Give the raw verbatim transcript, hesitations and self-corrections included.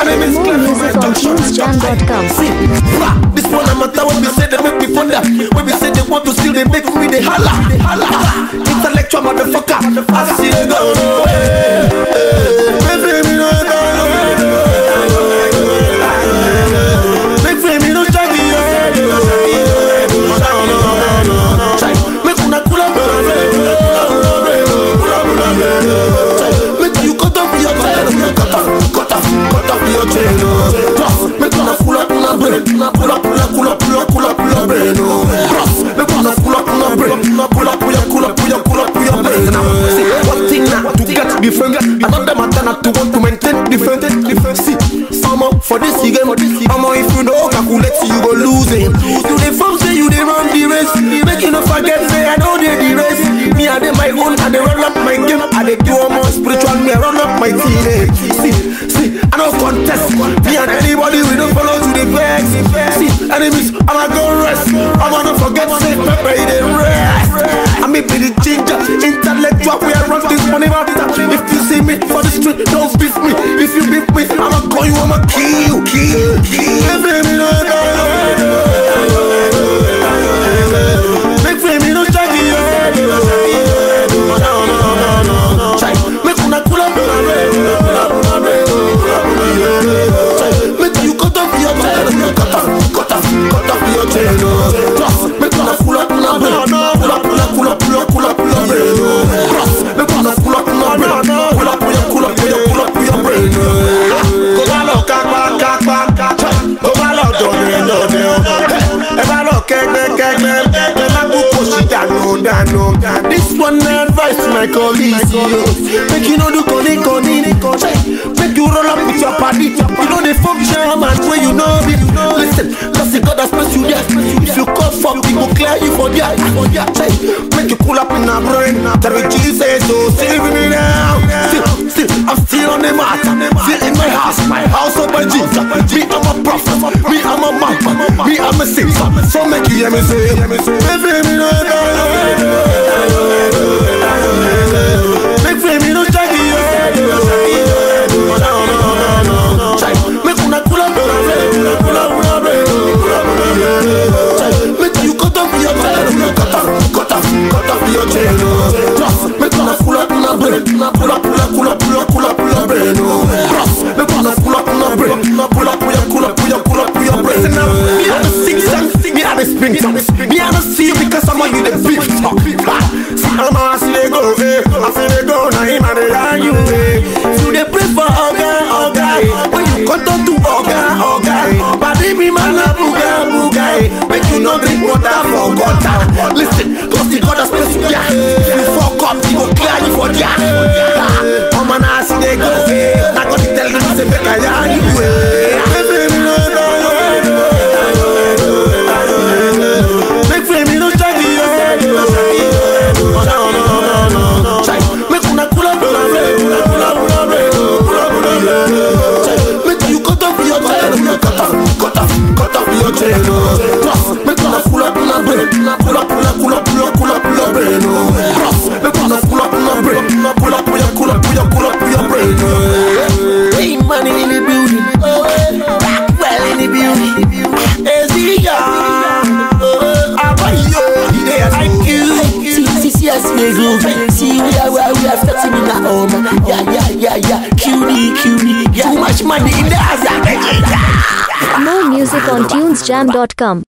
name is More music on tunes jam dot com. See, this one I'm a tower. We say they make me thunder. When we say they want to steal, they make me they holla. Holla. Intellectual motherfucker. I see they go. Make frame me no jaggy. Make una cool up. Make you cut off your chain. Cut off, cut off, cut off your chain. Make una full up, una brain. Pull up, pull up, pull up, pull up, pull up, pull up, brain. Make una full up, una brain. Pull up, pull up, pull up, pull up, pull up, pull up, brain. See, one thing now to get different. Another matter not to want to maintain different. Different. See, some up for this game. I'm if you know calculate, you go lose it. You the first say you they run the race. Make you not forget say I know they the race. Me I dey my own, I dey run up my game. I dey do all more spiritual. Me I run up my team. See, see, I don't contest. Me and anybody we don't follow to the vex. See, enemies, I'ma go rest. I'ma not forget say pepper in the rest. I may be the ginger, intellectual. We are run this money matter. If you see me for the street, don't beat me. If you beat me, I'ma call you, I'ma kill you, kill, kill. Make frame me no jaggy. Make una cool up. Make you cut off your chain. Cut off, cut off, cut off your chain. Plus, make una full up, una brain. Pull up, pull up, pull up, pull up, pull up, pull up, brain. Plus, make una full up, una brain. Pull up, pull up, pull up, pull up, pull up, pull up, brain. Go malo, kakba, kakba. Go malo, done, done. Eba lo, kekbe, kekbe. Eba kuko shita, no, no. This one advice to my colleagues. Make you know do koni, koni. Make you roll up with your party. You know the function, man, where you know me. Listen, cause the God has placed you there. If you call for me, go clear you for there. Make you pull up in a brain. Tell me Jesus, so save me now. Still, still, I'm still on the mat. Still in my house, my house of my Jesus. Me, I'm a prophet. Me, I'm a man. Me, I'm a singer. So make you hear me say, make frame me no jaggy. Make una cool up. Make you cut off your chain. Cut off, cut off, cut off your chain. Plus, make una full up, una brain. Pull up, pull up, pull up, pull up, pull up, pull up, brain. Plus, make una full up, una brain. Pull up, pull up, pull up, pull up, pull up, pull up, brain. Now, me I the sing song, me I the spring song. Me I the see because I'm on you the beat talk. See, I'm a see they go, eh. I see they go, now him and they are you, eh. So they pray for Oga, Oga. When you cut on to Oga, Oga. But they be man a booga, booga. Make you not drink water for gutter. Listen, cause the God has placed you there. If you fuck up, he will clear you for there. Come on, I see they go, eh. I got to tell them to say better than you, eh. Make frame me no jaggy. Make una cool up. Make you cut off your chain. Cut off, cut off, cut off your chain. Plus, make una full up, una brain. Pull up, pull up, pull up, pull up, pull up, pull up, brain. Plus, make una full up, una brain. Pull up, pull up, pull up, pull up, pull up, pull up, brain. Hey, money in the building. Back well in the building. Easy, yeah. Yes, we go. See, we are where we are starting in the home. Yeah, yeah, yeah, yeah. Cutie, cutie. Yeah. Too much money in the house. More music on tunes jam dot com.